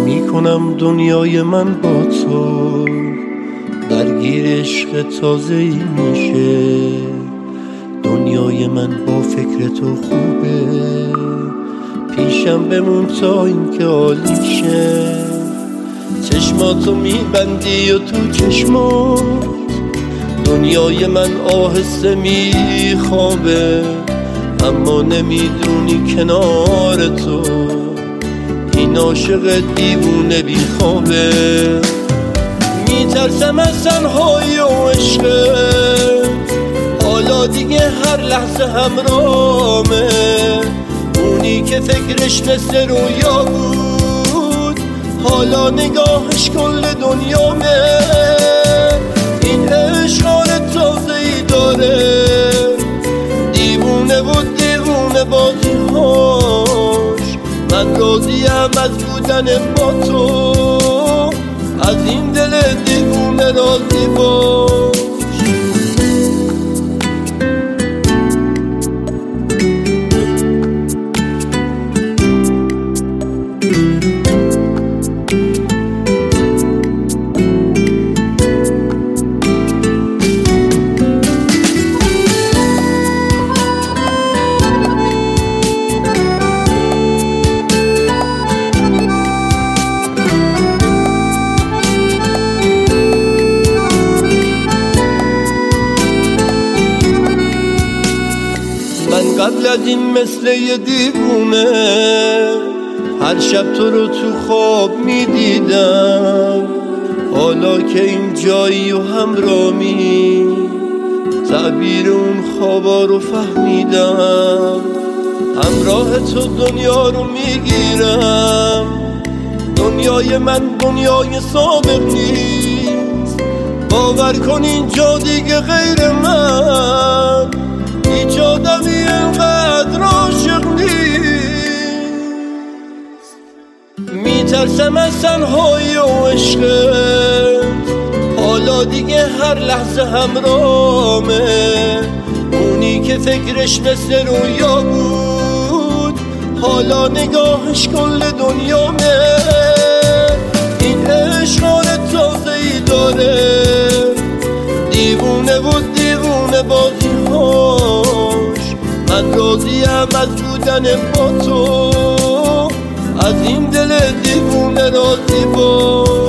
میکنم دنیای من با تو درگیر عشق تازه‌ای میشه. دنیای من با فکر تو خوبه، پیشم بمون تا اینکه عالی شه. چشماتو میبندی و تو چشمات دنیای من آهسته میخوابه، اما نمیدونی کنار تو این عاشق دیوونه بیخوابه. میترسم از تنهایی و عشقت، حالا دیگه هر لحظه همراهمه. اونی که فکرش مثل رویا بود، حالا نگاهش کل دنیامه. این عشق حال تازه‌ای داره، دیوونه و دیوونه بازیهاش. من راضیم از بودن با تو، از این دل دیوونه راضی باش. قبل از این مثل یه دیوونه هر شب تو رو تو خواب میدیدم. حالا که این جایی و همرامی، تعبیر اون خوابا رو فهمیدم. همراه تو دنیا رو میگیرم، دنیای من دنیای سابق نیست. باور کن اینجا دیگه غیر من هیچ آدمی اینقدر عاشق نیست. میترسم از تنهایی و عشقت، حالا دیگه هر لحظه همراهمه. اونی که فکرش مثل رویا بود، حالا نگاهش کل دنیامه. این عشق حال تازه‌ای داره، دیوونه و دیوونه بازیهاش. من راضیم از بودن با تو، از این دل دیوونه راضی باش.